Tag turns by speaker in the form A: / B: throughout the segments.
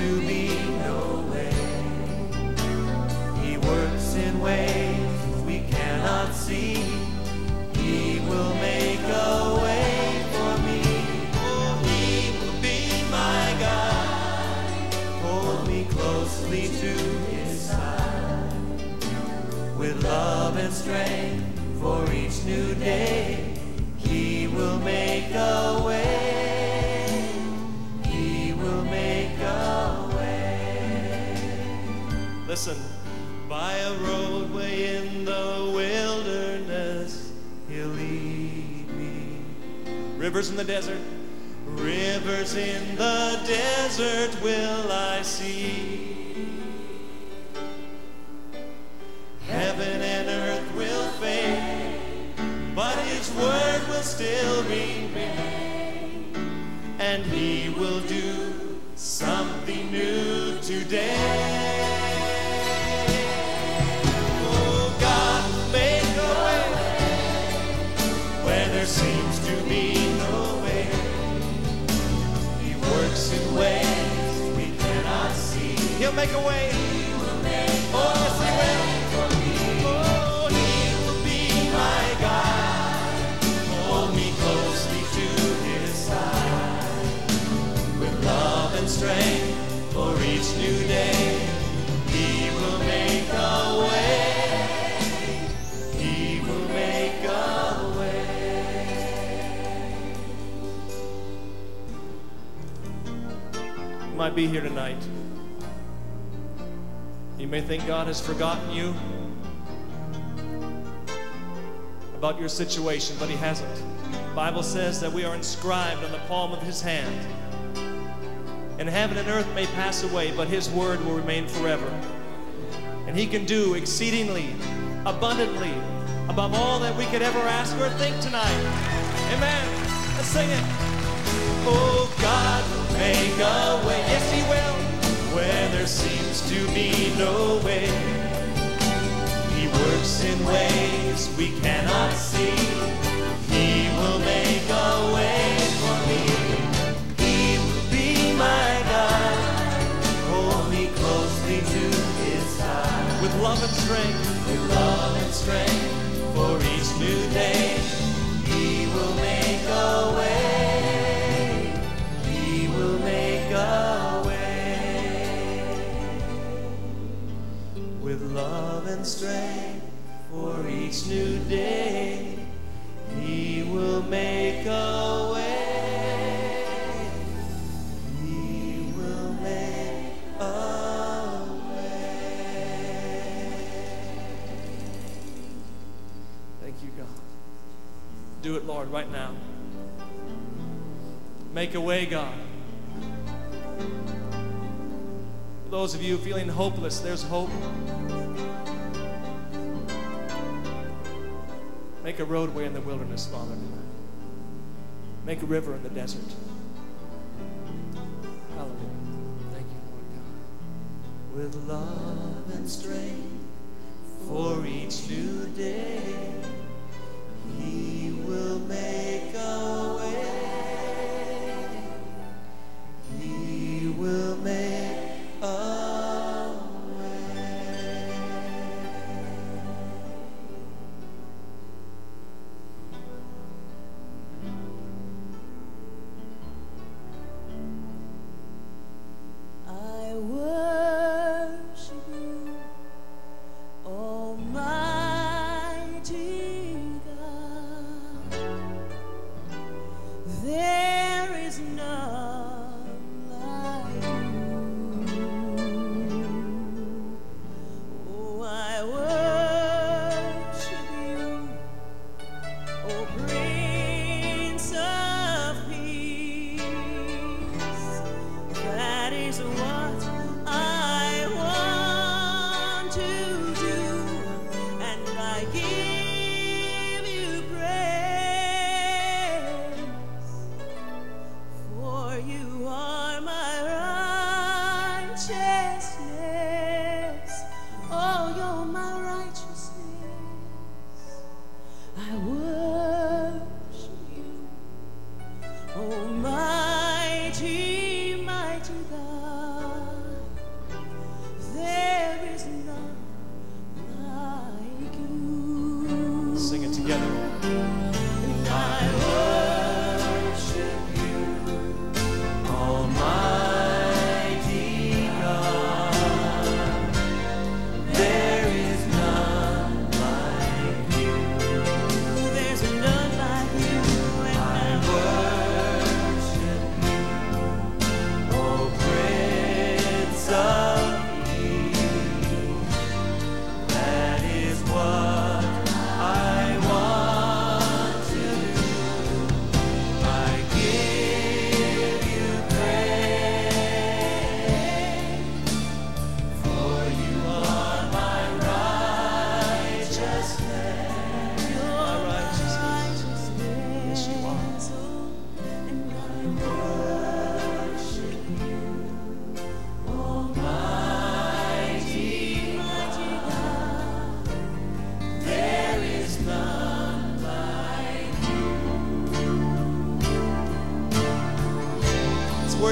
A: to be no way. He works in ways we cannot see. He will make a way for me. Oh, he will be my guide. Hold me closely to his side. With love and strength for each new day, he will make a way. He will make a way. Listen, by a roadway in the wilderness, he'll lead me. Rivers in the desert, rivers in the desert will I see. Heaven and earth will fade, but his word will still remain, and he will do something new today. Oh, God will make a way where there seems to be no way. He works in ways we cannot see. He'll make a way. Oh, yes, he will. Oh, he will be my guide. Hold me closely to his side. With love and strength for each new day, he will make a way. He will make a way. You might be here tonight. You may think God has forgotten you about your situation, but he hasn't. The Bible says that we are inscribed on the palm of his hand. And heaven and earth may pass away, but his word will remain forever. And he can do exceedingly, abundantly, above all that we could ever ask or think tonight. Amen. Let's sing it. Oh, God will make a way. Yes, he will. Where there seems to be no way. He works in ways we cannot see. He will make a way for me. He will be my guide. Hold me closely to his side. With love and strength. With love and strength for each new day. He will make a way. He will make a way. With love and strength for each new day, he will make a way. He will make a way. Thank you, God. Do it, Lord, right now. Make a way, God. For those of you feeling hopeless, there's hope. Make a roadway in the wilderness, Father. Make a river in the desert. Hallelujah. Thank you, Lord God. With love and strength for each new day, he will make a way. He will make a way.
B: I worship you, Almighty God.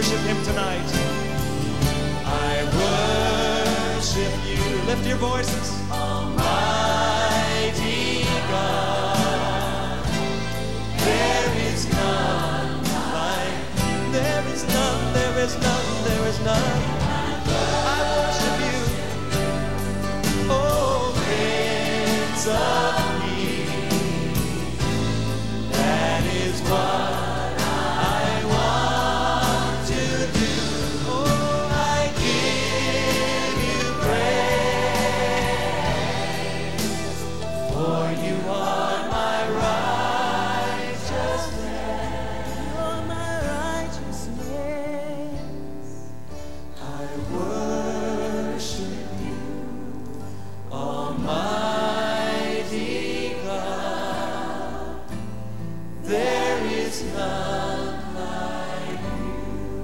A: worship Him tonight. I worship You. Lift your voices. Almighty God, there is none like. There is none. There is none. There is none. I worship You. Oh, Prince of Peace. That is what I want to do. Oh, I give You praise, for You are my righteousness.
B: You're my righteousness.
A: I worship You, Almighty God. There is none like You.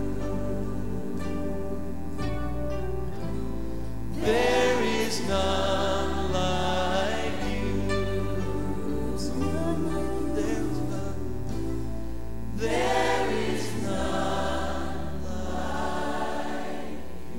A: There is none like You.
B: There's none like You.
A: There is none. There is none like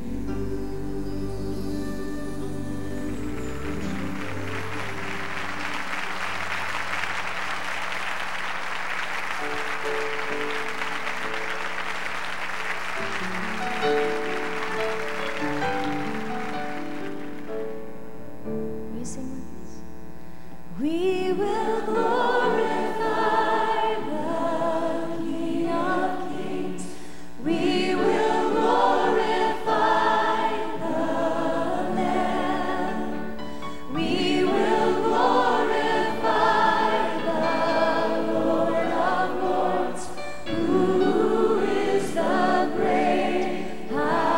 B: Will you sing with us? We will glorify the King of Kings. We will glorify the Lamb. We will glorify the Lord of Lords, who is the great I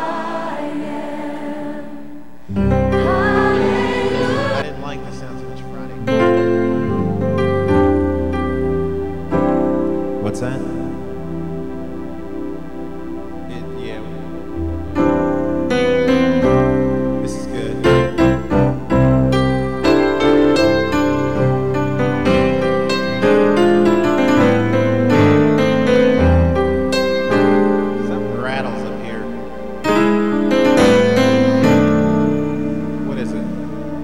B: am. Hallelujah.
C: I didn't like the sound so much Friday. What's that? Yeah. This is good. Something rattles up here. What is it?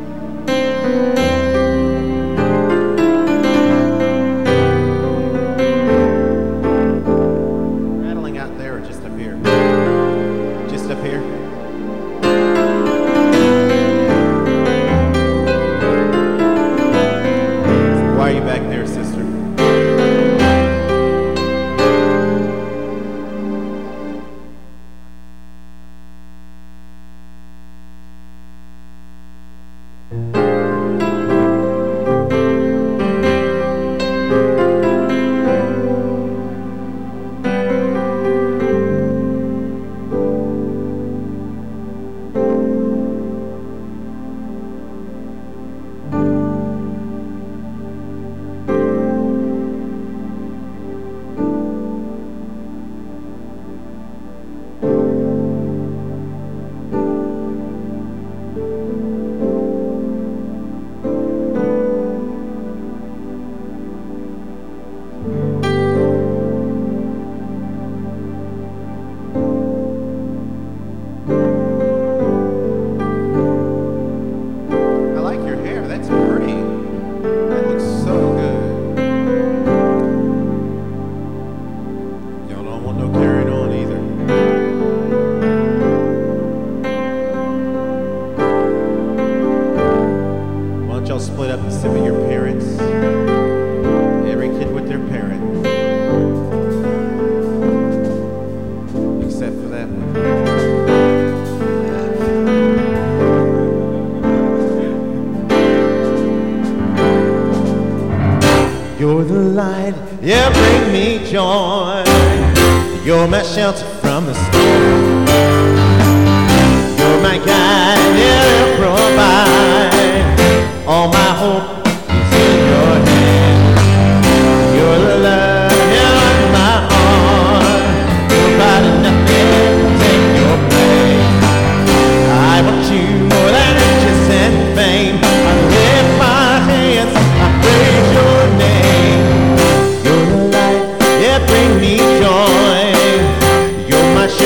C: Rattling out there or just up here? Just up here? Why are you back there, sister? I like your hair. That's pretty. That looks so good. Y'all don't want no carrying on either. Why don't y'all split up and sit with your parents? Every kid with their parent. Except for that one. You're the light, you bring me joy. You're my shelter from the storm. You're my guide, you provide. All my hope is in your hand. You're the love in my heart. Nobody, nothing will take your place. I want you more than riches and fame. I lift my hands, I praise your name. You're the light, yeah, bring me joy. You're my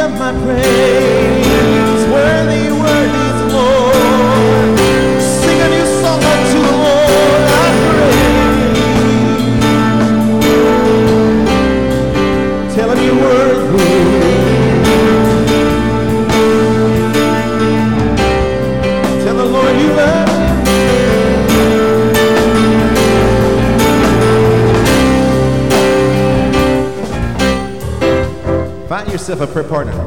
C: of my praise. Worthy, worthy is the Lord. Sing a new song unto the Lord, I pray. Tell him you're worthy. Tell the Lord you love him. Find yourself a prayer partner.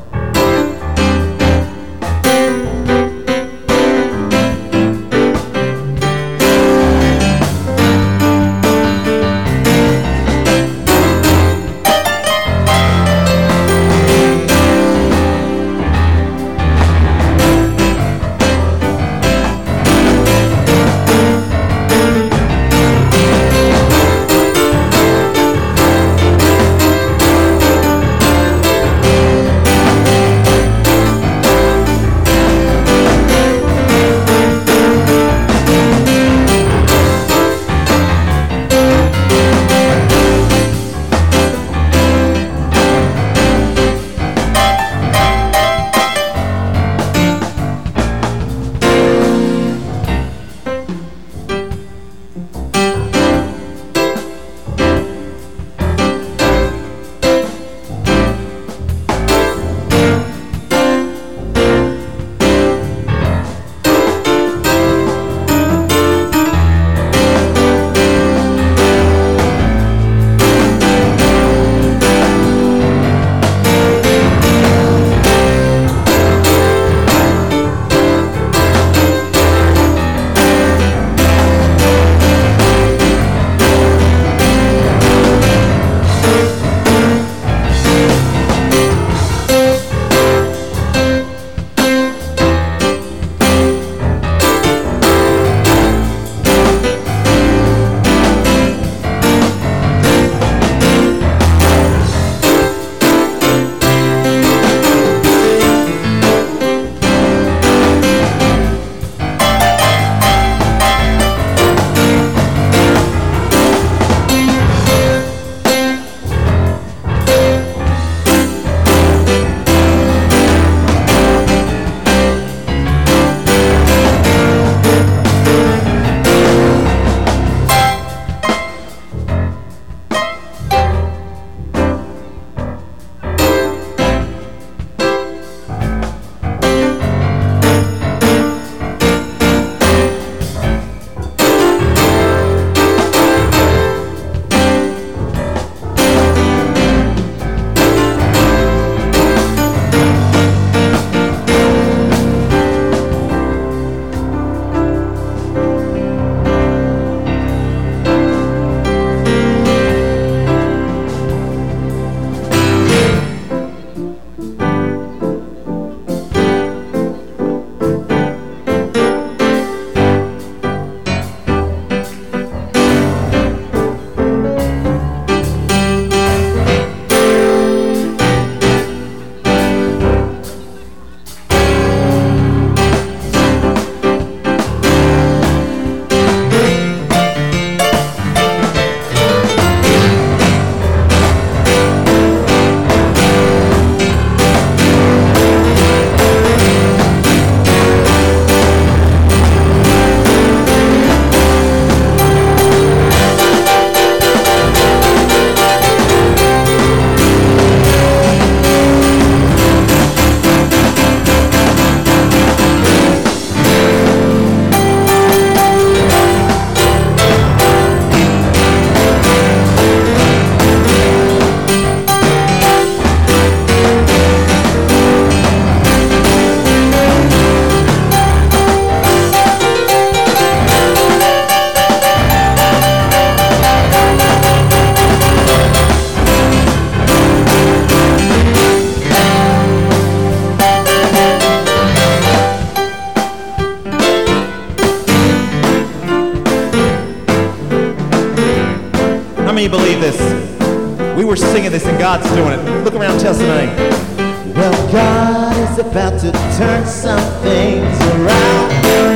C: many believe this? We were singing this and God's doing it. Look around, tell somebody. Well, God is about to turn some things around.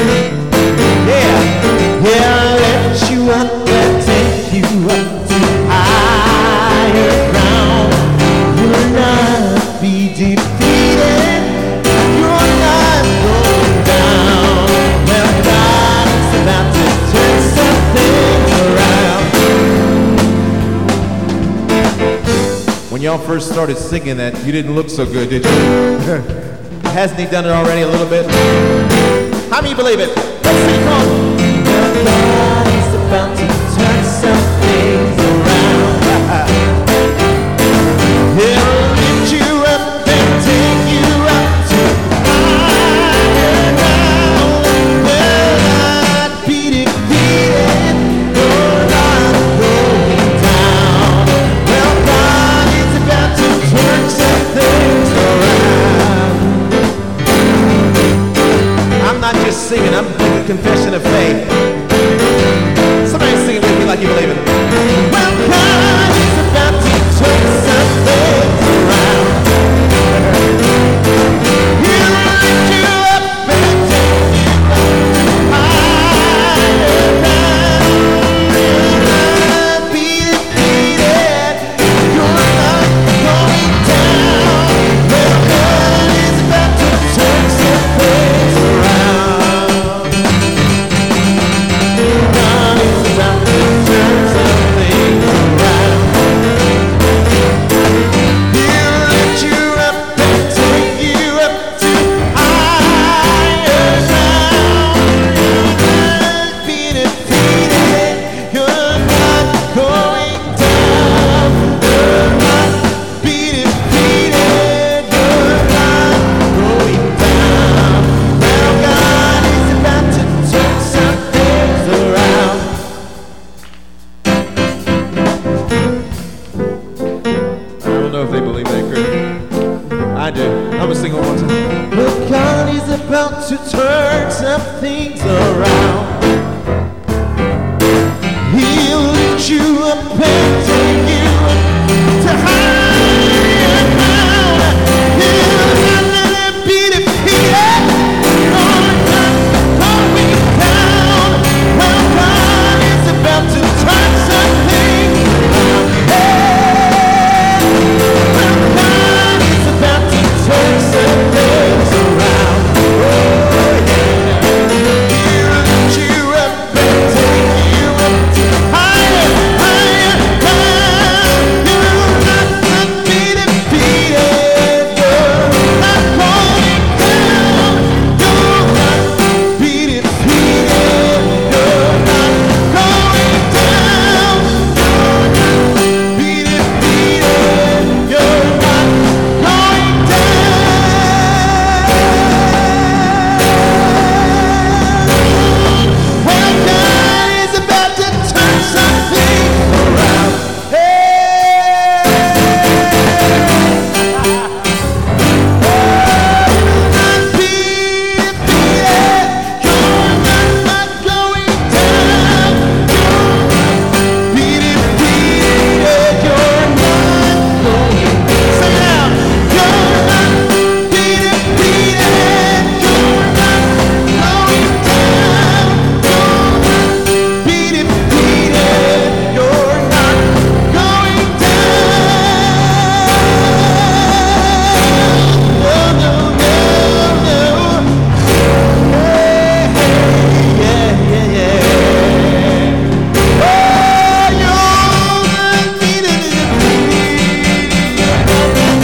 C: Yeah, lift you up and take you up to higher ground. You will not be deep. defeated. You're not going down. Well, God is about to turn some things around. When y'all first started singing that, you didn't look so good, did you? Hasn't he done it already a little bit? How many believe it? Let's sing it on. Well, God is about to turn some things around. He'll lift you up and take you up to higher ground. Will not be defeated. You're not going down. Well, God is about to turn some things around. I'm not just singing, I'm making a confession of faith. Somebody sing it with me like you believe it. Well, God is about to turn some things around. He'll lift you up and take you up to higher ground. You'll not be defeated. You're not going down. Well, God is about to turn some things around. God is about to turn some things around. He'll lift you up and take you up to higher ground. You'll not be defeated. You're not going down. You'll not be defeated. You're not going down. Well, God is about to turn some things around. I don't know if they believe that, Kurt. I do. I'm gonna sing one more time. Well, God is about to turn some things around. He'll lift you up and take you to higher ground. He'll not be defeated. You're not going down. Well, God is about to turn some things around. Hey, well, God is about to turn some things around. Oh, yeah. He'll lift you up and take you up to higher, higher ground. You'll not be defeated. You're not going down. You'll not be defeated. You're not going down. You'll not be defeated. You're not going down. Well, God is about to turn something around. Hey! You'll not be defeated. You're not going down. You'll not be defeated. You're not going down. Sing it out. You'll not be defeated. You're not going down. You'll not be defeated. You're not going down. No, no, no, no. Hey, yeah, yeah, yeah. Oh, you'll not be defeated. You're not going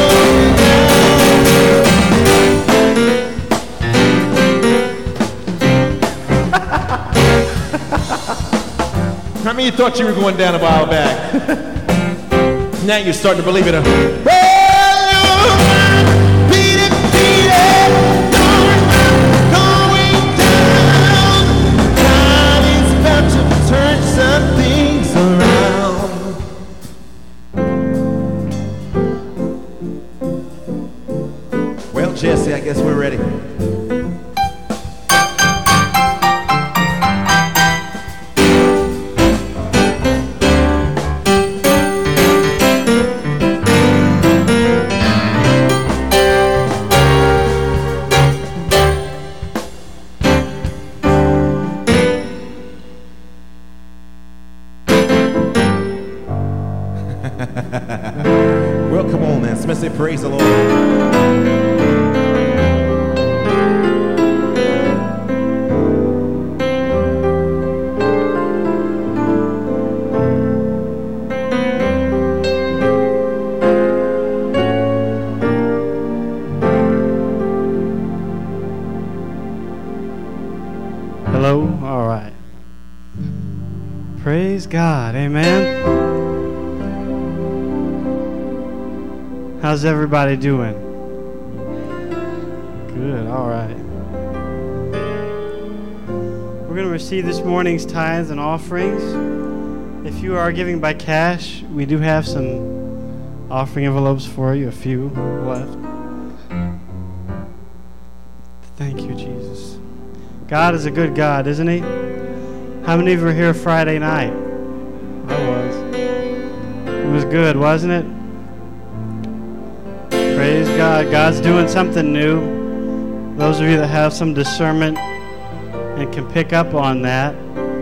C: down. How many of you thought you were going down a while back? Now you're starting to believe it. Well, you'll not be defeated. You're not going down. God is about to turn some things around. Well, Jesse, I guess we're ready. Well, come on now. Somebody say praise the Lord.
D: Praise God. Amen. How's everybody doing? Good. All right. We're going to receive this morning's tithes and offerings. If you are giving by cash, we do have some offering envelopes for you, a few left. Thank you, Jesus. God is a good God, isn't He? How many of you were here Friday night? I was. It was good, wasn't it? Praise God. God's doing something new. Those of you that have some discernment and can pick up on that,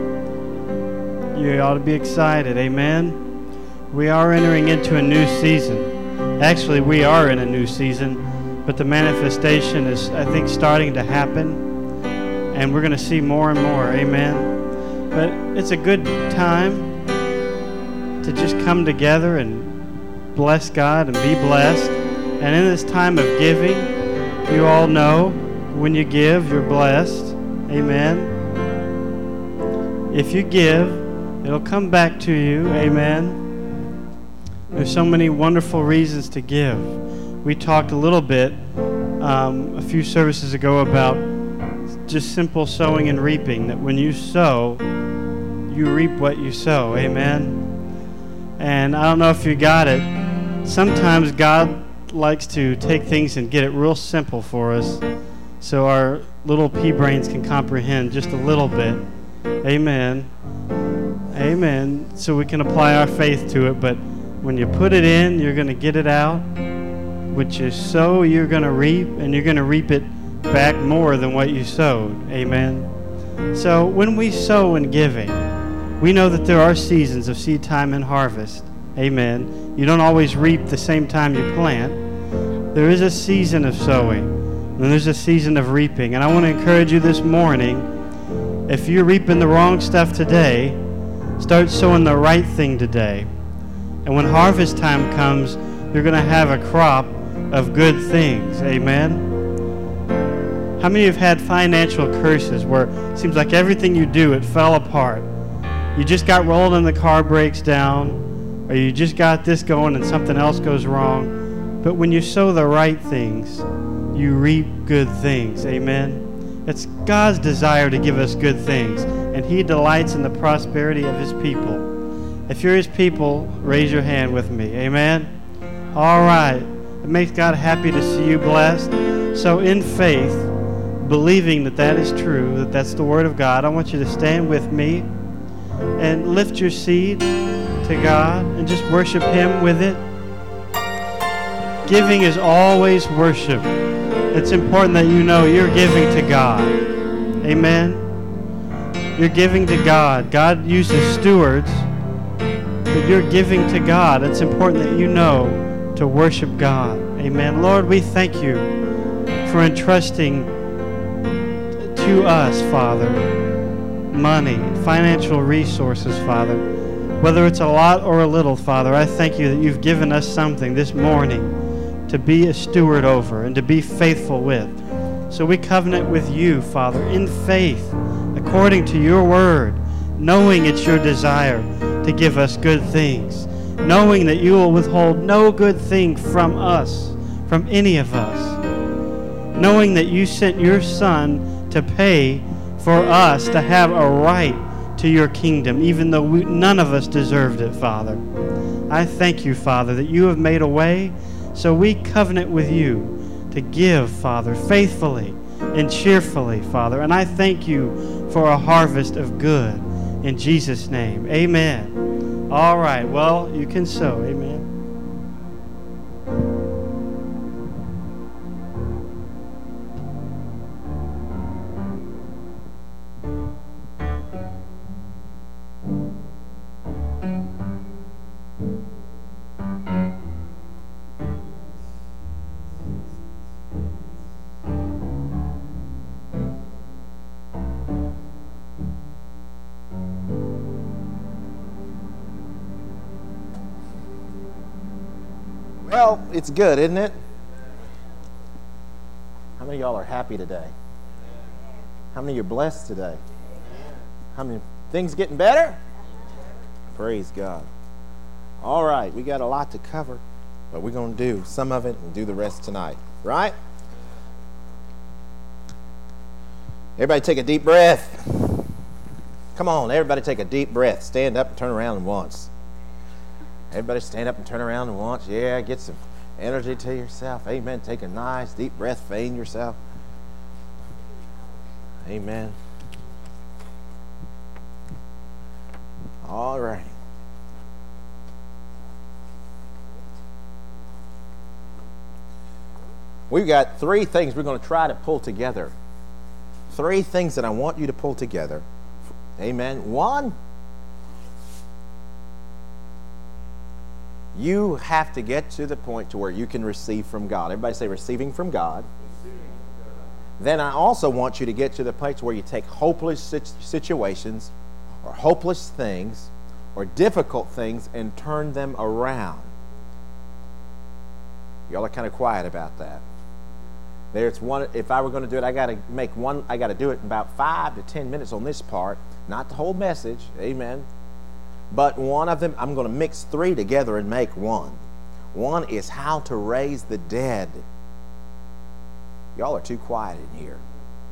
D: you ought to be excited. Amen. We are entering into a new season. Actually, we are in a new season, but the manifestation is, I think, starting to happen, and we're going to see more and more. Amen. But it's a good time to just come together and bless God and be blessed. And in this time of giving, you all know when you give, you're blessed. Amen. If you give, it'll come back to you. Amen. There's so many wonderful reasons to give. We talked a little bit a few services ago about just simple sowing and reaping, that when you sow, you reap what you sow. Amen. And I don't know if you got it. Sometimes God likes to take things and get it real simple for us so our little pea brains can comprehend just a little bit. Amen. Amen. So we can apply our faith to it. But when you put it in, you're going to get it out. What you sow, you're going to reap, and you're going to reap it back more than what you sowed. Amen. So when we sow in giving, we know that there are seasons of seed time and harvest. Amen. You don't always reap the same time you plant. There is a season of sowing, and there's a season of reaping. And I want to encourage you this morning, if you're reaping the wrong stuff today, start sowing the right thing today. And when harvest time comes, you're going to have a crop of good things. Amen. How many of you have had financial curses where it seems like everything you do, it fell apart? You just got rolled and the car breaks down, or you just got this going and something else goes wrong. But when you sow the right things, you reap good things. Amen. It's God's desire to give us good things, and He delights in the prosperity of His people. If you're His people, raise your hand with me. Amen. All right. It makes God happy to see you blessed. So in faith, believing that that is true, that that's the Word of God, I want you to stand with me and lift your seed to God and just worship Him with it. Giving is always worship. It's important that you know you're giving to God. Amen. You're giving to God. God uses stewards, but you're giving to God. It's important that you know to worship God. Amen. Lord, we thank you for entrusting to us, Father, money, financial resources, Father. Whether it's a lot or a little, Father, I thank you that you've given us something this morning to be a steward over and to be faithful with. So we covenant with you, Father, in faith, according to your word, knowing it's your desire to give us good things, knowing that you will withhold no good thing from us, from any of us, knowing that you sent your Son to pay for us to have a right to your kingdom, even though none of us deserved it, Father. I thank you, Father, that you have made a way, so we covenant with you to give, Father, faithfully and cheerfully, Father. And I thank you for a harvest of good. In Jesus' name, amen. All right, well, you can sow, amen.
C: Well, it's good, isn't it? How many of y'all are happy today? How many of you are blessed today? How many things getting better? Praise God. All right, we got a lot to cover, but we're going to do some of it and do the rest tonight, right? Everybody take a deep breath. Come on, everybody take a deep breath. Stand up and turn around once. Everybody stand up and turn around once. Yeah, get some energy to yourself. Amen. Take a nice deep breath. Feign yourself. Amen. All right. We've got 3 things we're going to try to pull together. 3 things that I want you to pull together. Amen. 1, you have to get to the point to where you can receive from God. Everybody say receiving from God. Then I also want you to get to the place where you take hopeless situations or hopeless things or difficult things and turn them around. Y'all are kind of quiet about that. There's one. If I were going to do it, I got to do it in about 5 to 10 minutes on this part, not the whole message. Amen. But one of them, I'm going to mix 3 together and make one. One is how to raise the dead. Y'all are too quiet in here.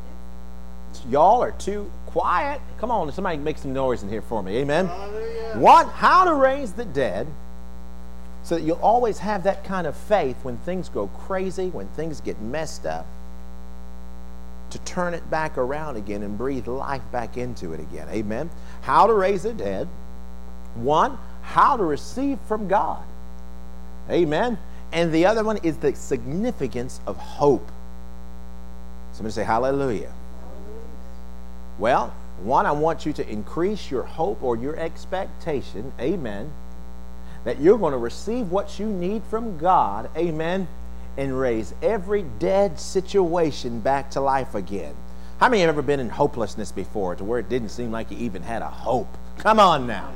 C: Y'all are too quiet. Come on, somebody make some noise in here for me. Amen. Hallelujah. One, how to raise the dead. So that you'll always have that kind of faith when things go crazy, when things get messed up, to turn it back around again and breathe life back into it again. Amen. How to raise the dead. 1, how to receive from God. Amen. And the other one is the significance of hope. Somebody say hallelujah. Well, 1, I want you to increase your hope or your expectation. Amen. That you're going to receive what you need from God, amen, and raise every dead situation back to life again. How many have ever been in hopelessness before to where it didn't seem like you even had a hope? Come on now.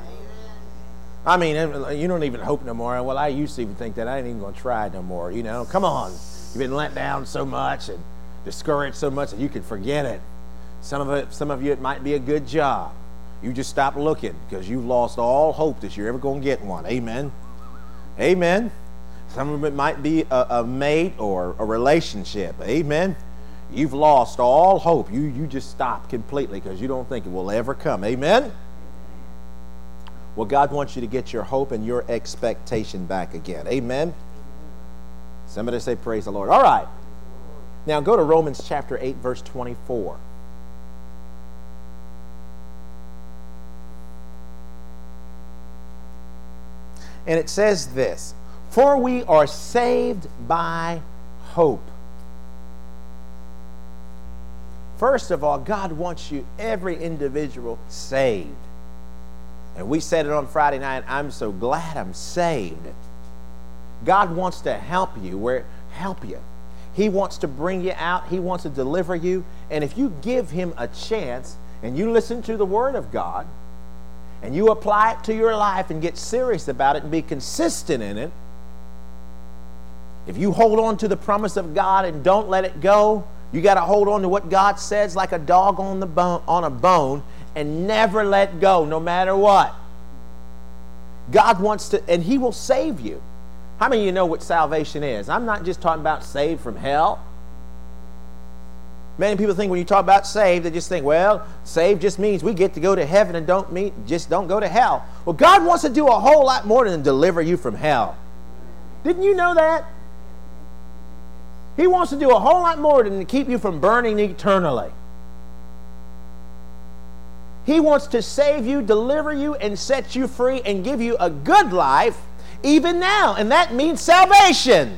C: I mean, you don't even hope no more. Well, I used to even think that I ain't even going to try no more, you know. Come on. You've been let down so much and discouraged so much that you can forget it. Some of you, it might be a good job. You just stop looking because you've lost all hope that you're ever going to get one. Amen. Amen. Some of it might be a mate or a relationship. Amen. You've lost all hope. You just stop completely because you don't think it will ever come. Amen. Well, God wants you to get your hope and your expectation back again. Amen. Somebody say praise the Lord. All right. Now go to Romans chapter 8, verse 24. And it says this, for we are saved by hope. First of all, God wants you, every individual, saved. And we said it on Friday night, I'm so glad I'm saved. God wants to help you. He wants to bring you out. He wants to deliver you. And if you give Him a chance and you listen to the Word of God, and you apply it to your life and get serious about it and be consistent in it, if you hold on to the promise of God and don't let it go, you got to hold on to what God says like a dog on a bone and never let go, no matter what. God wants to, and He will save you. How many of you know what salvation is? I'm not just talking about saved from hell. Many people think when you talk about saved, they just think, well, saved just means we get to go to heaven and don't go to hell. Well, God wants to do a whole lot more than deliver you from hell. Didn't you know that? He wants to do a whole lot more than to keep you from burning eternally. He wants to save you, deliver you, and set you free and give you a good life even now. And that means salvation.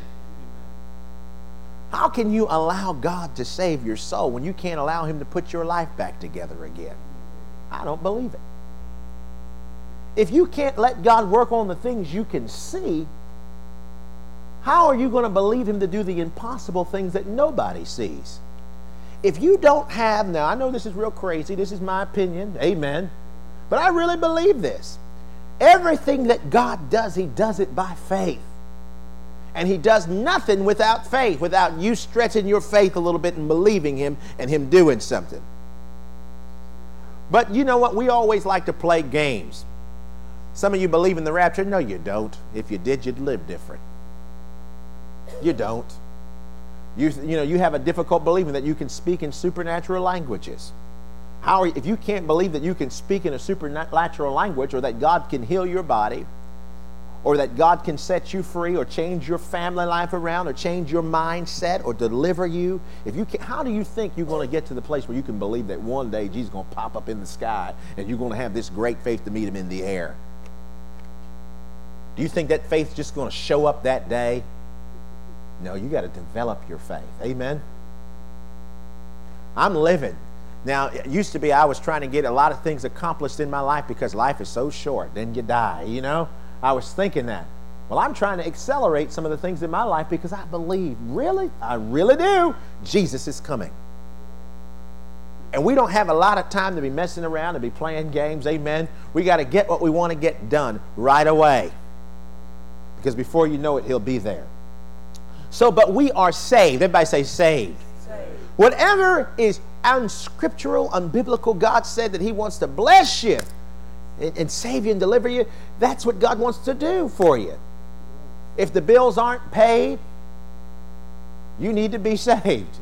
C: How can you allow God to save your soul when you can't allow Him to put your life back together again? I don't believe it. If you can't let God work on the things you can see, how are you going to believe Him to do the impossible things that nobody sees? If you don't have, now I know this is real crazy, this is my opinion, amen, but I really believe this. Everything that God does, He does it by faith. And He does nothing without faith, without you stretching your faith a little bit and believing Him and Him doing something. But you know what? We always like to play games. Some of you believe in the rapture. No, you don't. If you did, you'd live different. You don't. You have a difficult believing that you can speak in supernatural languages. If you can't believe that you can speak in a supernatural language, or that God can heal your body, or that God can set you free, or change your family life around, or change your mindset, or deliver you, how do you think you're going to get to the place where you can believe that one day Jesus is going to pop up in the sky and you're going to have this great faith to meet him in the air? Do you think that faith's just going to show up that day? No, you got to develop your faith. Amen? I'm living. Now, it used to be I was trying to get a lot of things accomplished in my life because life is so short. Then you die, you know? I was thinking that. Well, I'm trying to accelerate some of the things in my life because I believe, I really do, Jesus is coming. And we don't have a lot of time to be messing around, to be playing games. Amen? We got to get what we want to get done right away. Because before you know it, he'll be there. So, but we are saved. Everybody say saved. Whatever is unscriptural, unbiblical, God said that he wants to bless you and save you and deliver you. That's what God wants to do for you. If the bills aren't paid, you need to be saved.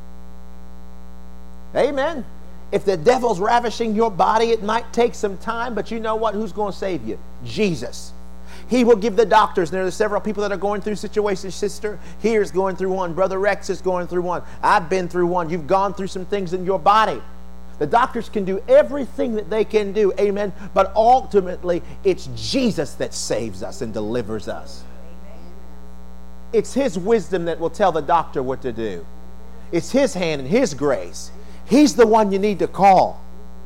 C: Amen. If the devil's ravishing your body, it might take some time, but you know what? Who's going to save you? Jesus. He will give the doctors. There are several people that are going through situations, sister. Here's going through one. Brother Rex is going through one. I've been through one. You've gone through some things in your body. The doctors can do everything that they can do. Amen. But ultimately, it's Jesus that saves us and delivers us. It's his wisdom that will tell the doctor what to do. It's his hand and his grace. He's the one you need to call.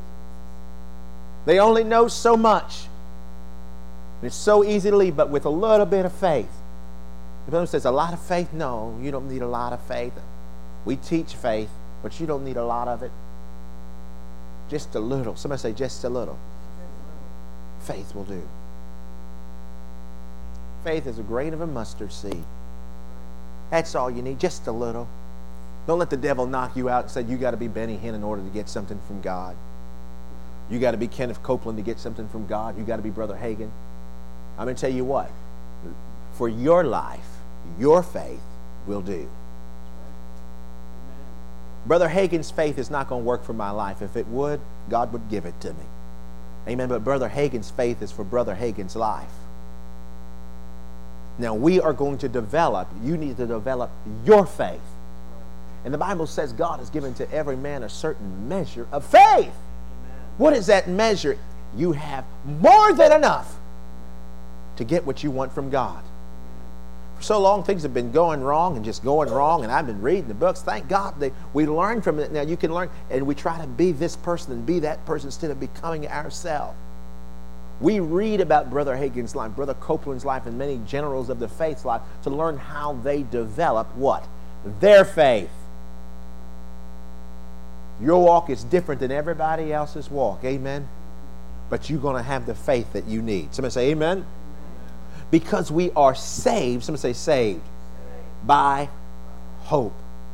C: They only know so much. It's so easy to leave, but with a little bit of faith. The Bible says a lot of faith. No, you don't need a lot of faith. We teach faith, but you don't need a lot of it. Just a little. Somebody say just a little. Faith will do. Faith is a grain of a mustard seed. That's all you need, just a little. Don't let the devil knock you out and say you got to be Benny Hinn in order to get something from God. You got to be Kenneth Copeland to get something from God. You got to be Brother Hagin. I'm going to tell you what. For your life, your faith will do. Brother Hagin's faith is not going to work for my life. If it would, God would give it to me. Amen. But Brother Hagin's faith is for Brother Hagin's life. Now we are going to develop, you need to develop your faith. And the Bible says God has given to every man a certain measure of faith. Amen. What is that measure? You have more than enough to get what you want from God. For so long things have been going wrong and just going wrong, and I've been reading the books. Thank God we learn from it. Now you can learn, and we try to be this person and be that person instead of becoming ourselves. We read about Brother Hagin's life, Brother Copeland's life, and many generals of the faith's life to learn how they develop what? Their faith. Your walk is different than everybody else's walk. Amen? But you're going to have the faith that you need. Somebody say amen? Because we are saved. Somebody say saved. By hope.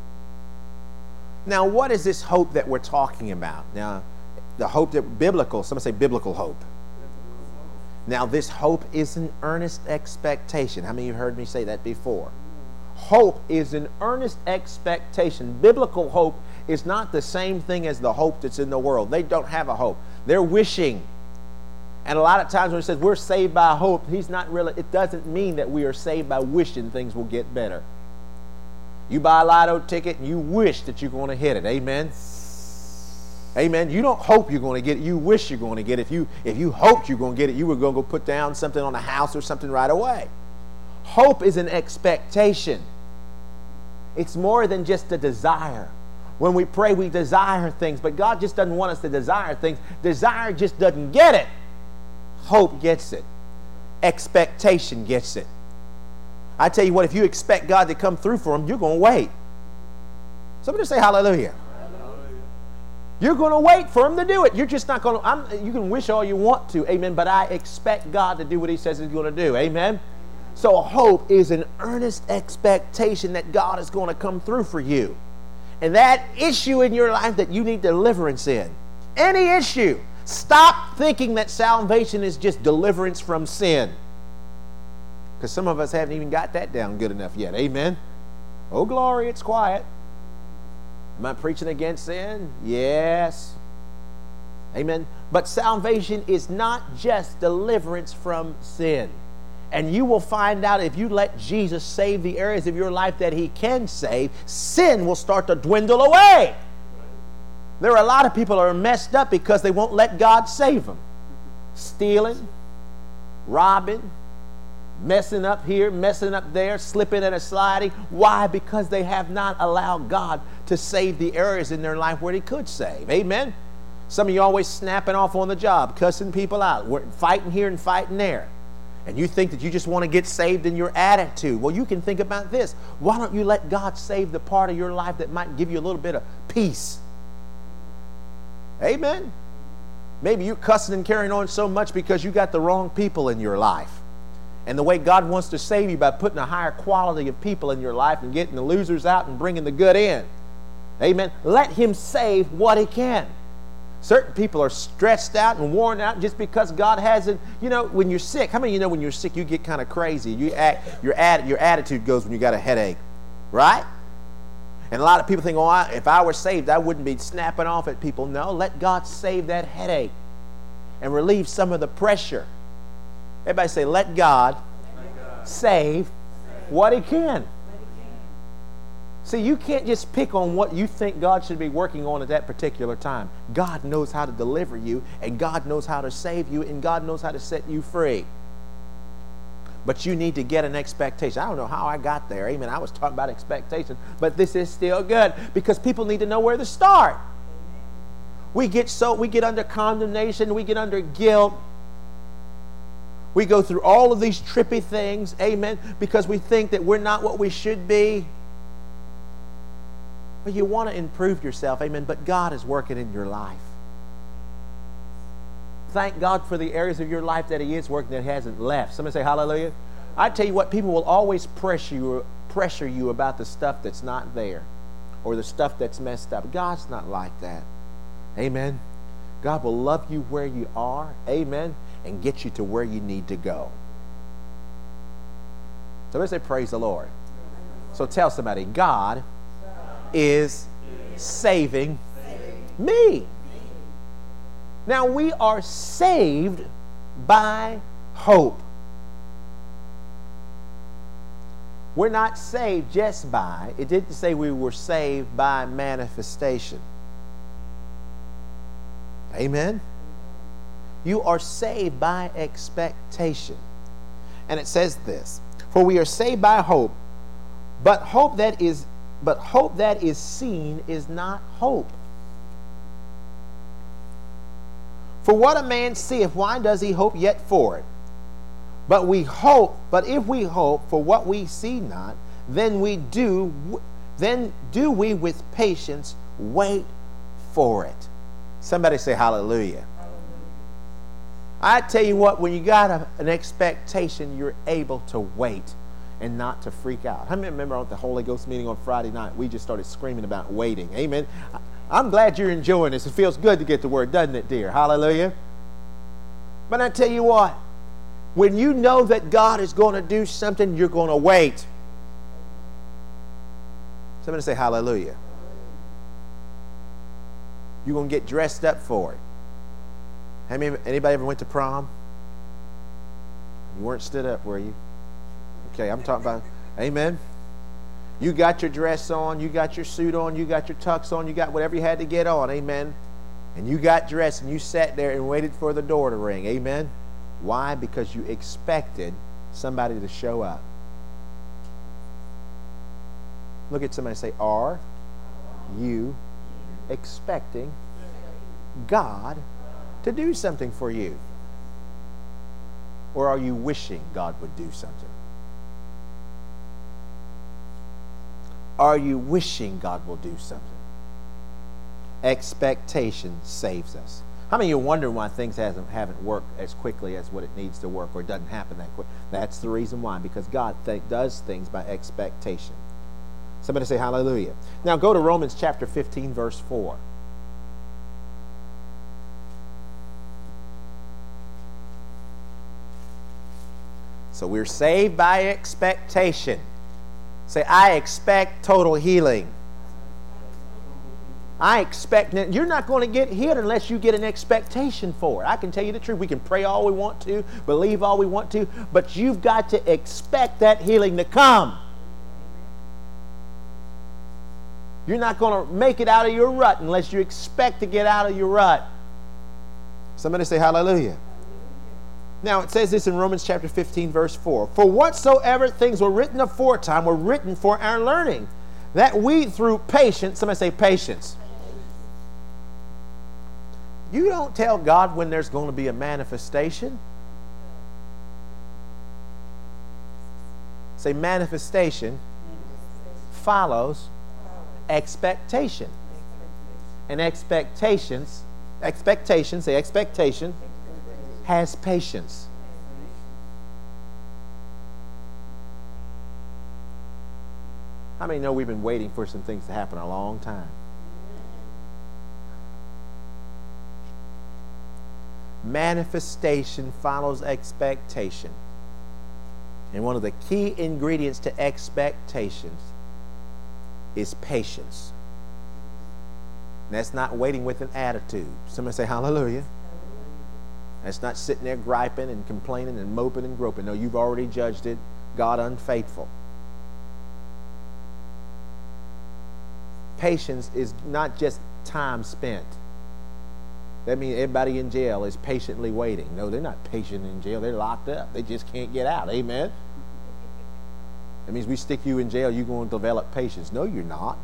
C: Now, what is this hope that we're talking about? Now, the hope that biblical, somebody say biblical hope. Now, this hope is an earnest expectation. How many of you heard me say that before? Hope is an earnest expectation. Biblical hope is not the same thing as the hope that's in the world. They don't have a hope. They're wishing. And a lot of times when it says we're saved by hope, it doesn't mean that we are saved by wishing things will get better. You buy a lotto ticket and you wish that you're going to hit it. Amen? Amen. You don't hope you're going to get it. You wish you're going to get it. If you hoped you're going to get it, you were going to go put down something on a house or something right away. Hope is an expectation. It's more than just a desire. When we pray, we desire things, but God just doesn't want us to desire things. Desire just doesn't get it. Hope gets it. Expectation gets it. I tell you what, if you expect God to come through for him, you're going to wait. Somebody say hallelujah. You're going to wait for him to do it. You're just not going to, you can wish all you want to, amen, but I expect God to do what he says he's going to do, amen? So hope is an earnest expectation that God is going to come through for you. And that issue in your life that you need deliverance in, any issue, Stop thinking that salvation is just deliverance from sin. Because some of us haven't even got that down good enough yet. Amen? Oh, glory, it's quiet. Am I preaching against sin? Yes. Amen. But salvation is not just deliverance from sin. And you will find out if you let Jesus save the areas of your life that He can save, sin will start to dwindle away. There are a lot of people that are messed up because they won't let God save them. Stealing, robbing, messing up here, messing up there, slipping and sliding. Why? Because they have not allowed God to save the areas in their life where He could save. Amen? Some of you always snapping off on the job, cussing people out, fighting here and fighting there. And you think that you just want to get saved in your attitude. Well, you can think about this. Why don't you let God save the part of your life that might give you a little bit of peace? Amen? Maybe you're cussing and carrying on so much because you got the wrong people in your life. And the way God wants to save you by putting a higher quality of people in your life and getting the losers out and bringing the good in. Amen? Let Him save what He can. Certain people are stressed out and worn out just because God hasn't. You know, when you're sick, how many of you know when you're sick you get kind of crazy? Your attitude goes when you got a headache, right? And a lot of people think, oh, if I were saved, I wouldn't be snapping off at people. No, let God save that headache and relieve some of the pressure. Everybody say, let God save what He can. See, you can't just pick on what you think God should be working on at that particular time. God knows how to deliver you, and God knows how to save you, and God knows how to set you free. But you need to get an expectation. I don't know how I got there. Amen. I was talking about expectation, but this is still good because people need to know where to start. We get under condemnation, we get under guilt. We go through all of these trippy things, amen, because we think that we're not what we should be. But you want to improve yourself, amen, but God is working in your life. Thank God for the areas of your life that He is working that hasn't left. Somebody say hallelujah. I tell you what, people will always pressure you about the stuff that's not there or the stuff that's messed up. God's not like that. Amen. God will love you where you are, amen, and get you to where you need to go. Somebody say praise the Lord. So tell somebody, God is saving me. Now we are saved by hope. We're not saved just by, it didn't say we were saved by manifestation. Amen? You are saved by expectation. And it says this, for we are saved by hope, but hope that is seen is not hope. For what a man seeth, why does he hope yet for it? But if we hope for what we see not, then do we with patience wait for it. Somebody say hallelujah. I tell you what, when you got an expectation, you're able to wait and not to freak out. How many remember at the Holy Ghost meeting on Friday night, we just started screaming about waiting. Amen. I'm glad you're enjoying this. It feels good to get the word, doesn't it, dear? Hallelujah. But I tell you what, when you know that God is going to do something, you're going to wait. Somebody say hallelujah. You're going to get dressed up for it. Anybody ever went to prom? You weren't stood up, were you? Okay, I'm talking about, amen. You got your dress on, you got your suit on, you got your tux on, you got whatever you had to get on, amen. And you got dressed and you sat there and waited for the door to ring, amen. Why? Because you expected somebody to show up. Look at somebody and say, are you expecting God to do something for you? Or are you wishing God would do something? Are you wishing God will do something? Expectation saves us. How many of you wonder why things haven't worked as quickly as what it needs to work, or it doesn't happen that quick? That's the reason why, because God does things by expectation. Somebody say hallelujah. Now go to Romans chapter 15, verse 4. So we're saved by expectation. Say, I expect total healing. I expect that you're not going to get healed unless you get an expectation for it. I can tell you the truth. We can pray all we want to, believe all we want to, but you've got to expect that healing to come. You're not going to make it out of your rut unless you expect to get out of your rut. Somebody say hallelujah. Now it says this in Romans chapter 15 verse 4. For whatsoever things were written aforetime were written for our learning, that we through patience, somebody say patience. You don't tell God when there's going to be a manifestation. Say manifestation follows expectation. And expectation, say expectation, has patience. How many know we've been waiting for some things to happen a long time? Manifestation follows expectation. And one of the key ingredients to expectations is patience. And that's not waiting with an attitude. Somebody say hallelujah. That's not sitting there griping and complaining and moping and groping. No, you've already judged it. God unfaithful. Patience is not just time spent. That means everybody in jail is patiently waiting. No, they're not patient in jail. They're locked up. They just can't get out. Amen? That means we stick you in jail, you're going to develop patience. No, you're not.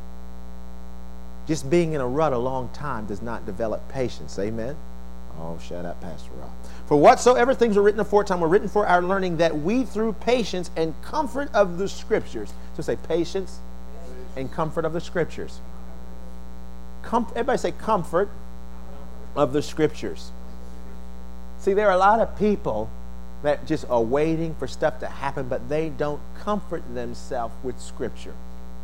C: Just being in a rut a long time does not develop patience. Amen? Oh, shut up, Pastor Rob. For whatsoever things were written aforetime were written for our learning, that we through patience and comfort of the Scriptures. So say patience and comfort of the Scriptures. Everybody say comfort of the Scriptures. See, there are a lot of people that just are waiting for stuff to happen, but they don't comfort themselves with Scripture.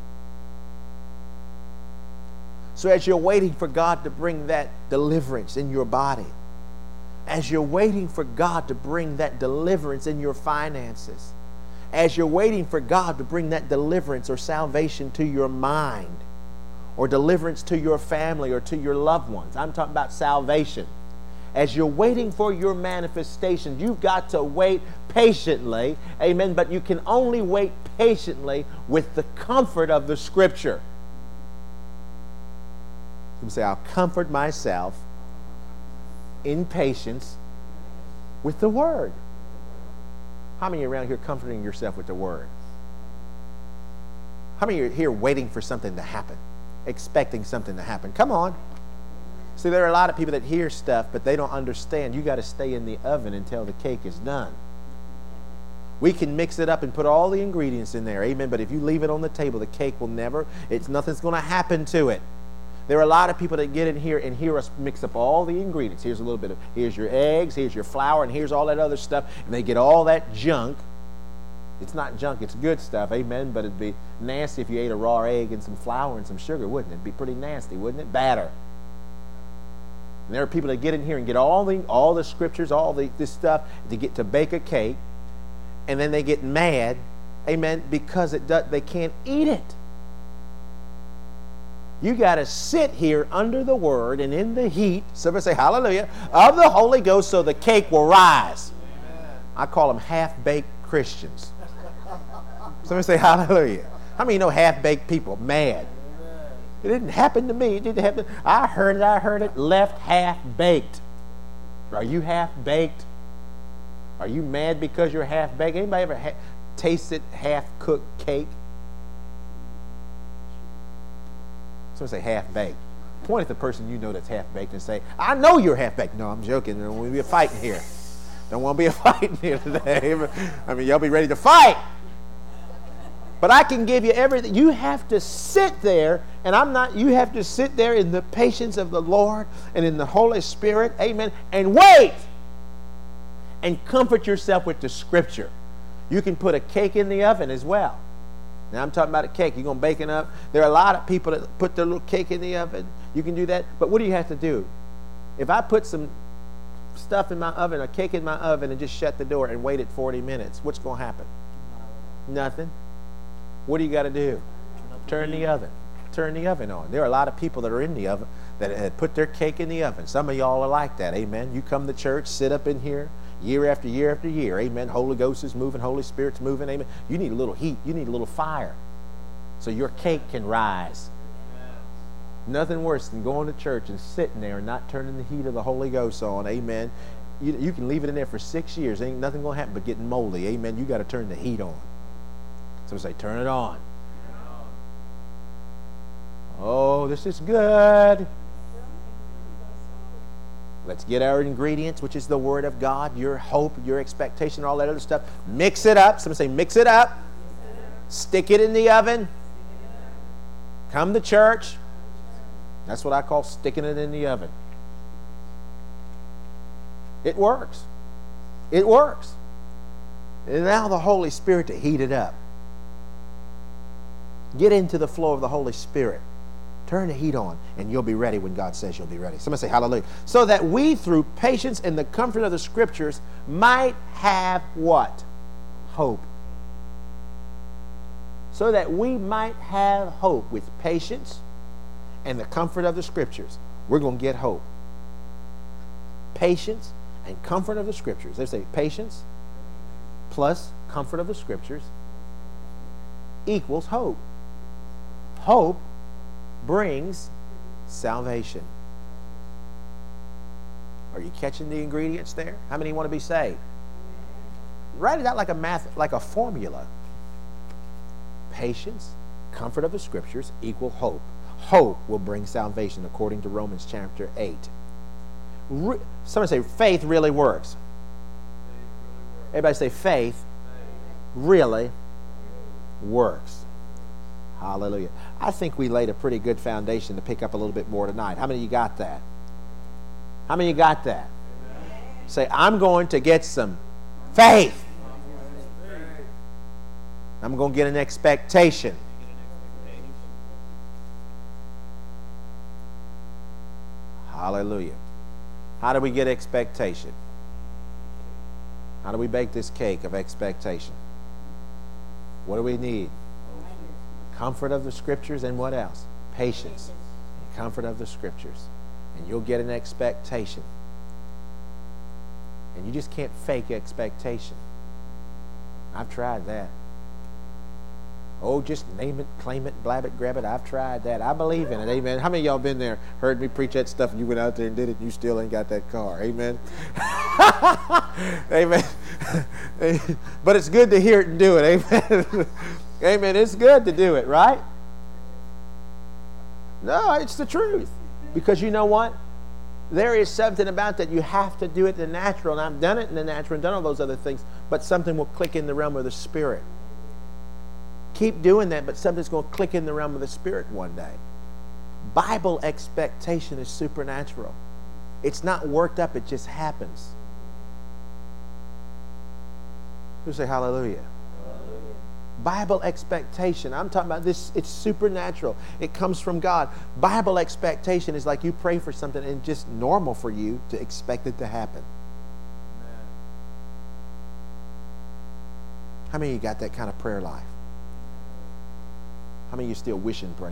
C: So as you're waiting for God to bring that deliverance in your body, as you're waiting for God to bring that deliverance in your finances, as you're waiting for God to bring that deliverance or salvation to your mind, or deliverance to your family or to your loved ones. I'm talking about salvation. As you're waiting for your manifestation, you've got to wait patiently. Amen. But you can only wait patiently with the comfort of the Scripture. You say, I'll comfort myself in patience with the Word. How many around here comforting yourself with the Word? How many are here waiting for something to happen? Expecting something to happen? Come on. See, there are a lot of people that hear stuff, but they don't understand. You got to stay in the oven until the cake is done. We can mix it up and put all the ingredients in there, amen, but if you leave it on the table, the cake will nothing's going to happen to it. There are a lot of people that get in here and hear us mix up all the ingredients. Here's a little bit of, here's your eggs, here's your flour, and here's all that other stuff, and they get all that junk. It's not junk, it's good stuff, amen, but it'd be nasty if you ate a raw egg and some flour and some sugar, wouldn't it? It'd be pretty nasty, wouldn't it? Batter. And there are people that get in here and get all the scriptures, this stuff, to bake a cake, and then they get mad, amen, because they can't eat it. You got to sit here under the Word and in the heat, somebody say hallelujah, of the Holy Ghost so the cake will rise. Amen. I call them half-baked Christians. Somebody say hallelujah. How many know half-baked people? Mad. Amen. It didn't happen to me. It didn't happen. I heard it, left half-baked. Are you half-baked? Are you mad because you're half-baked? Anybody ever tasted half-cooked cake? Somebody say half-baked. Point at the person you know that's half-baked and say, I know you're half-baked. No, I'm joking. There won't be a fight in here. Don't want to be a fight in here today. I mean, y'all be ready to fight. But I can give you everything. You have to sit there, you have to sit there in the patience of the Lord and in the Holy Spirit, amen, and wait and comfort yourself with the Scripture. You can put a cake in the oven as well. Now, I'm talking about a cake. You're going to bake it up. There are a lot of people that put their little cake in the oven. You can do that. But what do you have to do? If I put some stuff in my oven, a cake in my oven, and just shut the door and waited 40 minutes, what's going to happen? Nothing. What do you got to do? Turn the oven. Turn the oven on. There are a lot of people that are in the oven that had put their cake in the oven. Some of y'all are like that. Amen. You come to church, sit up in here year after year after year. Amen. Holy Ghost is moving. Holy Spirit's moving. Amen. You need a little heat. You need a little fire so your cake can rise. Nothing worse than going to church and sitting there and not turning the heat of the Holy Ghost on. Amen. You can leave it in there for 6 years. Ain't nothing going to happen but getting moldy. Amen. You got to turn the heat on. So say, turn it on. Oh, this is good. Let's get our ingredients, which is the Word of God, your hope, your expectation, all that other stuff. Mix it up. Somebody say, mix it up. Stick it in the oven. Come to church. That's what I call sticking it in the oven. It works. It works. And now the Holy Spirit to heat it up. Get into the flow of the Holy Spirit. Turn the heat on, and you'll be ready when God says you'll be ready. Somebody say hallelujah. So that we, through patience and the comfort of the Scriptures, might have what? Hope. So that we might have hope with patience and the comfort of the Scriptures. We're going to get hope. Patience and comfort of the Scriptures. They say patience plus comfort of the Scriptures equals hope. Hope brings salvation. Are you catching the ingredients there? How many want to be saved? Write it out like a formula. Patience, comfort of the Scriptures equal hope. Hope will bring salvation according to Romans chapter 8. Somebody say faith really works. Everybody say faith really works. Hallelujah. I think we laid a pretty good foundation to pick up a little bit more tonight. How many of you got that? How many of you got that? Amen. Say, I'm going to get some faith. I'm going to get an expectation. Hallelujah. How do we get expectation? How do we bake this cake of expectation? What do we need? Comfort of the Scriptures, and what else? Patience. And comfort of the Scriptures. And you'll get an expectation. And you just can't fake expectation. I've tried that. Oh, just name it, claim it, blab it, grab it. I've tried that. I believe in it. Amen. How many of y'all been there, heard me preach that stuff, and you went out there and did it, and you still ain't got that car? Amen. Amen. But it's good to hear it and do it. Amen. Amen. It's good to do it, right? No, it's the truth. Because you know what? There is something about that. You have to do it in the natural. And I've done it in the natural and done all those other things. But something will click in the realm of the Spirit. Keep doing that, but something's going to click in the realm of the Spirit one day. Bible expectation is supernatural. It's not worked up. It just happens. Who say hallelujah? Bible expectation. I'm talking about this. It's supernatural. It comes from God. Bible expectation is like you pray for something and it's just normal for you to expect it to happen. Amen. How many of you got that kind of prayer life? How many of you still wishing praying?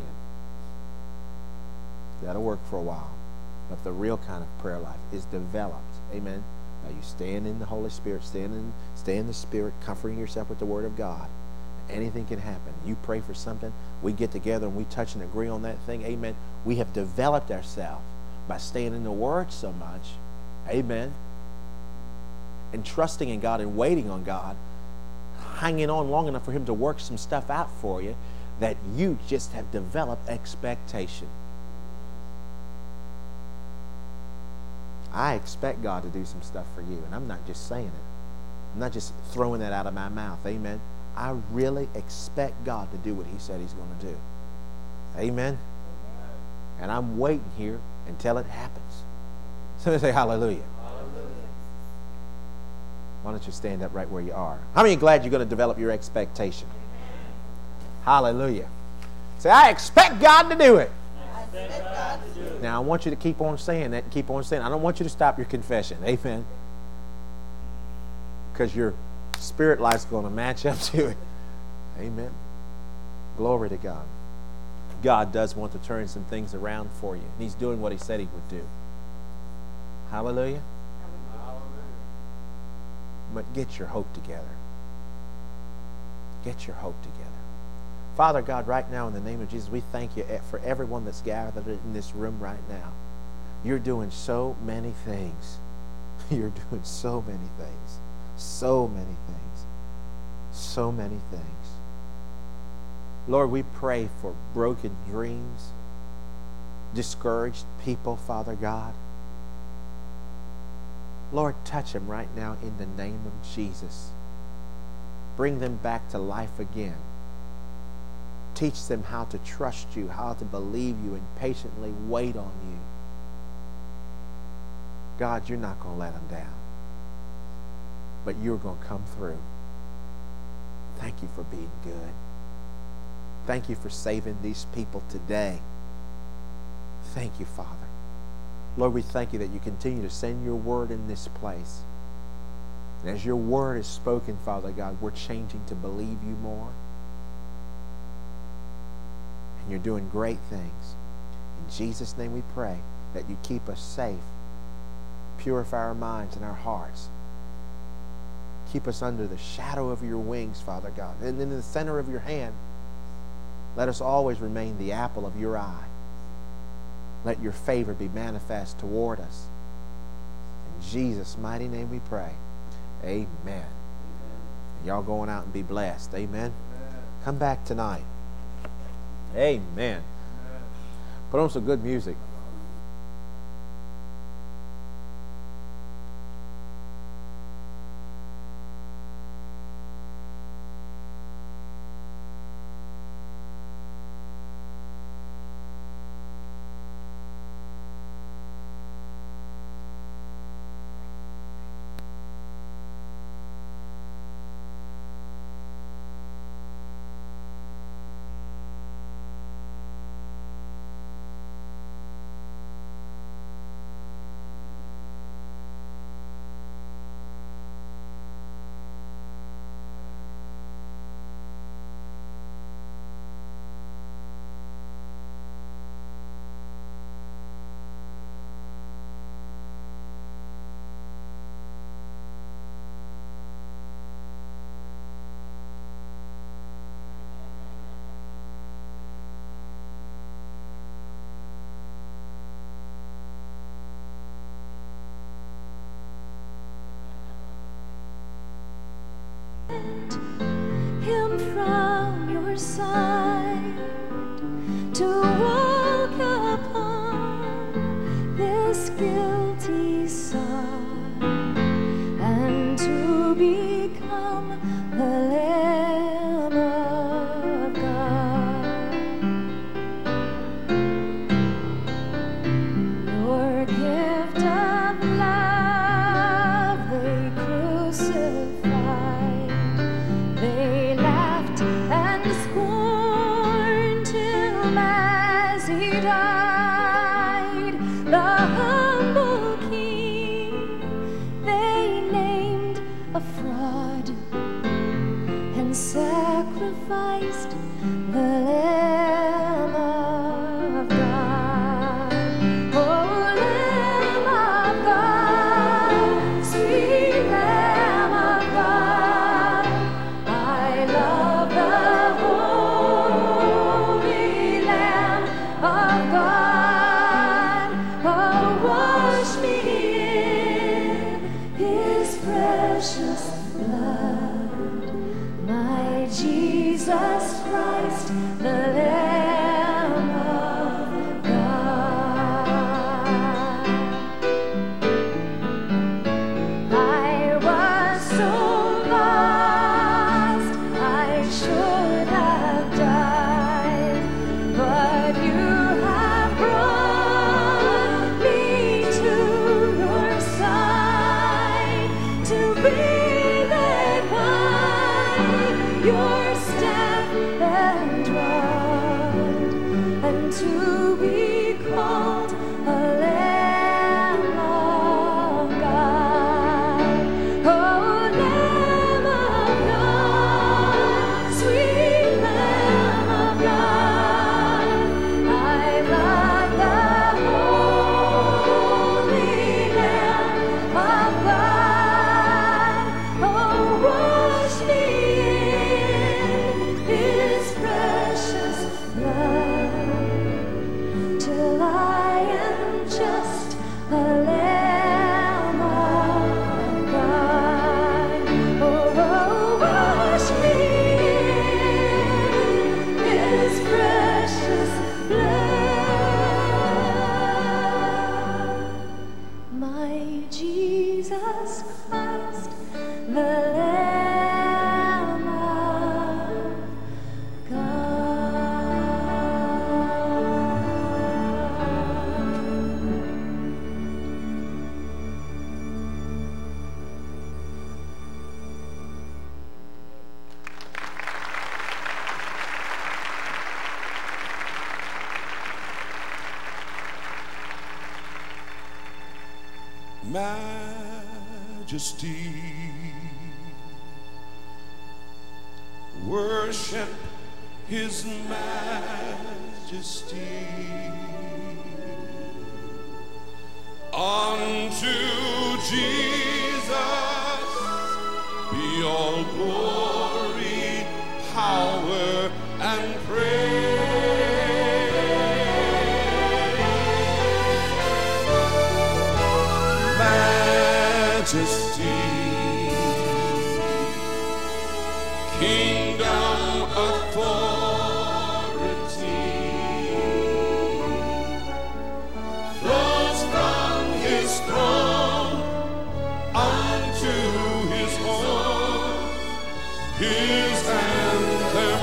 C: That'll work for a while. But the real kind of prayer life is developed. Amen. Now you stand in the Holy Spirit, stay in the Spirit, comforting yourself with the Word of God. Anything can happen. You pray for something, we get together and we touch and agree on that thing. Amen. We have developed ourselves by staying in the Word so much. Amen. And trusting in God and waiting on God, hanging on long enough for Him to work some stuff out for you, that you just have developed expectation. I expect God to do some stuff for you, and I'm not just saying it. I'm not just throwing that out of my mouth. Amen. I really expect God to do what He said He's going to do. Amen. And I'm waiting here until it happens. Somebody say hallelujah. Hallelujah. Why don't you stand up right where you are? How many are glad you're going to develop your expectation? Hallelujah. Say, I expect God to do it.
B: I expect God to do it.
C: Now, I want you to keep on saying that and keep on saying it. I don't want you to stop your confession. Amen. Because your spirit life's going to match up to it. Amen. Glory to God. God does want to turn some things around for you. And He's doing what He said He would do. Hallelujah. But get your hope together. Get your hope together. Father God, right now in the name of Jesus, we thank you for everyone that's gathered in this room right now. You're doing so many things. You're doing so many things. So many things. So many things. Lord, we pray for broken dreams, discouraged people, Father God. Lord, touch them right now in the name of Jesus. Bring them back to life again. Teach them how to trust you, how to believe you, and patiently wait on you. God, you're not going to let them down, but you're going to come through. Thank you for being good. Thank you for saving these people today. Thank you, Father. Lord, we thank you that you continue to send your word in this place. And as your word is spoken, Father God, we're changing to believe you more. And you're doing great things. In Jesus' name we pray that you keep us safe. Purify our minds and our hearts. Keep us under the shadow of your wings, Father God. And in the center of your hand, let us always remain the apple of your eye. Let your favor be manifest toward us. In Jesus' mighty name we pray. Amen. And y'all going out and be blessed. Amen. Come back tonight. Amen. Put on some good music.
B: Him from your side to walk upon this guilty side and to become the Lamb of God. Your gift of love they crucified. They laughed and scorned him as he died. The humble king they named a fraud and sacrificed the Lamb of God. Oh, Lamb of God, sweet Lamb of God, I love the holy Lamb of God. Oh, wash me in His precious blood, my Jesus Christ, the Lamb of God. I was so lost, I should have died, but you have
E: majesty. Worship his majesty. Unto Jesus be all glory, power, and praise. Majesty, kingdom, authority flows from his throne unto his home, his anthem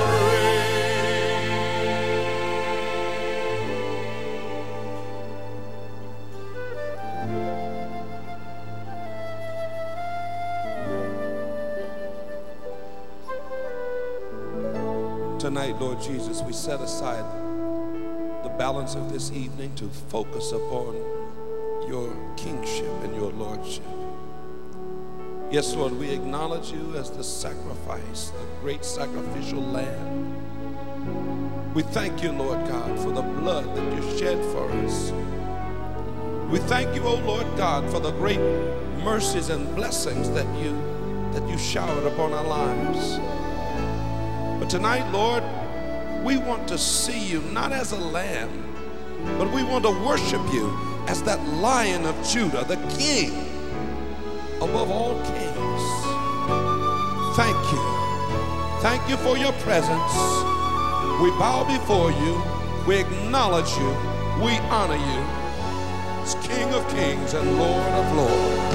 E: Tonight, Lord Jesus, we set aside the balance of this evening to focus upon your kingship and your lordship. Yes, Lord, we acknowledge you as the sacrifice, the great sacrificial lamb. We thank you, Lord God, for the blood that you shed for us. We thank you, O Lord God, for the great mercies and blessings that you showered upon our lives. But tonight, Lord, we want to see you not as a lamb, but we want to worship you as that Lion of Judah, the King above all kings. Thank you. Thank you for your presence. We bow before you. We acknowledge you. We honor you as King of kings and Lord of lords.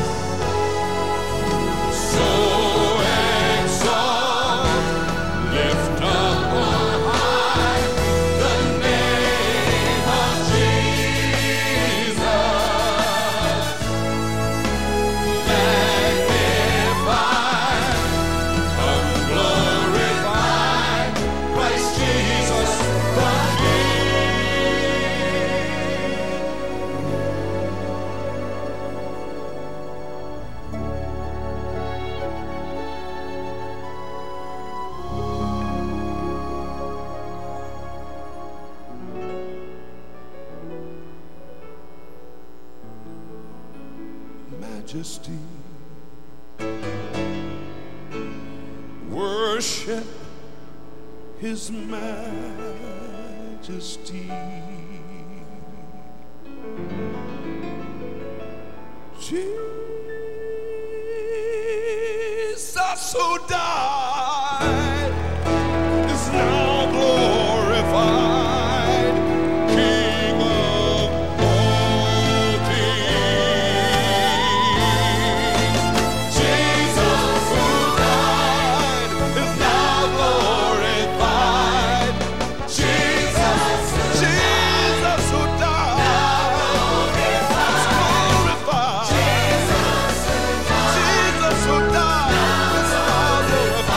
E: So exalt, lift up on high the name of Jesus. Magnify, come glorify Christ Jesus the majesty. Worship his majesty. Jesus who died is now glorified, King of all kings. Jesus who died is now glorified. Jesus who died is glorified. Jesus who died is now glorified.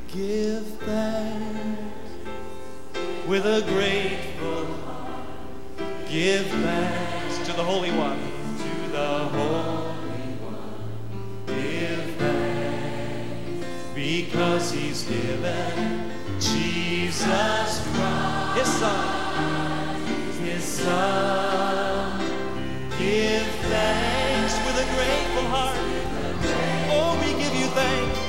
A: Give thanks with a grateful heart. Give thanks to the Holy One. To the Holy One. Give thanks because He's given Jesus Christ, His Son. His Son. Give thanks with a grateful heart. Oh, we give you thanks.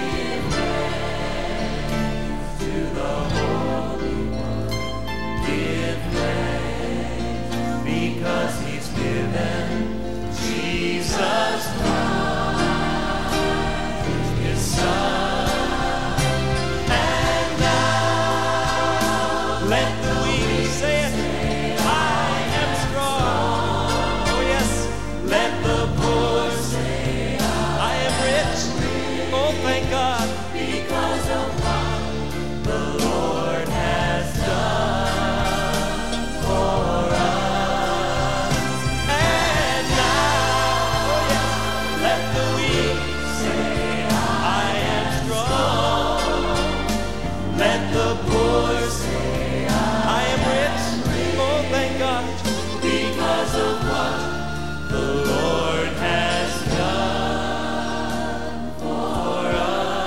A: Because He's given Jesus Christ, His Son. And now let the weak say it, I am strong. Oh yes, let the poor say I am rich. Oh, thank God, because of what the Lord has done for us.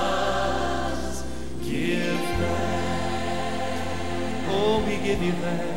A: Give you thanks.